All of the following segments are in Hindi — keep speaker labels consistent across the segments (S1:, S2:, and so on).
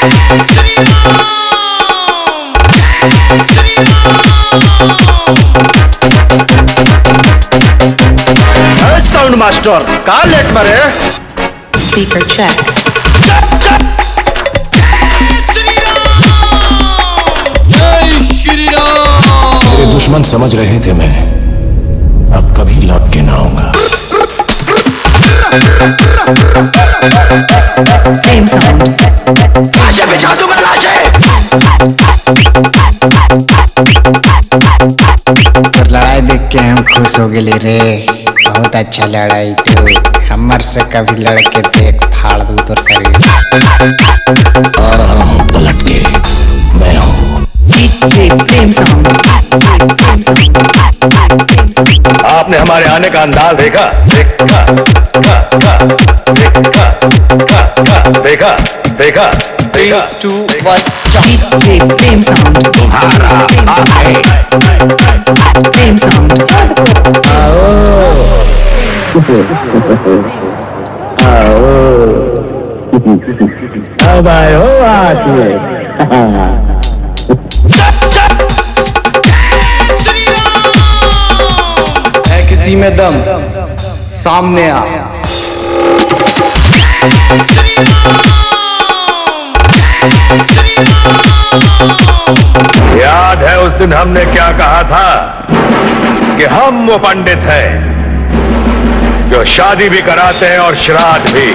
S1: साउंड मास्टर का लेट मरे
S2: स्पीकर चेक।
S3: जय श्री राम।
S4: मेरे दुश्मन समझ रहे थे मैं अब कभी लौट के ना आऊंगा।
S1: लाशें बिछा दूंगा लाशें।
S5: लड़ाई देख के हम खुश हो गए रे। बहुत अच्छा लड़ाई तू हमर से कभी लड़के देख फाड़ दू तोर शरीर।
S4: आ रहा हूँ पलट के मैं हूँ।
S6: आपने हमारे आने का अंदाज देखा देखा देखा देखा देखा
S1: 2 1
S6: तुम्हारा
S7: अब आए हो आज
S1: किसी में दम सामने आ।
S6: याद है उस दिन हमने क्या कहा था कि हम वो पंडित हैं जो शादी भी कराते हैं और श्राद्ध भी।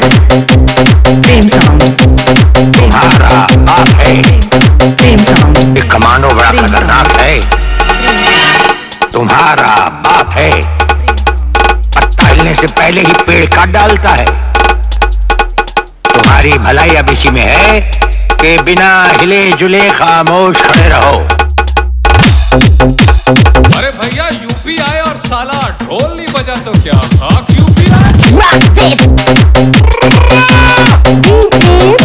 S8: तुम्हारा बाप है ये कमानो बड़ा खतरनाक है। तुम्हारा बाप है पत्ता हिलने से पहले ही पेड़ काट डालता है। तुम्हारी भलाई अब इसी में है कि बिना हिले जुले खामोश खड़े रहो।
S3: अरे भैया यूपी आए और साला ढोल नहीं बजा तो क्या खाक यूपी आए।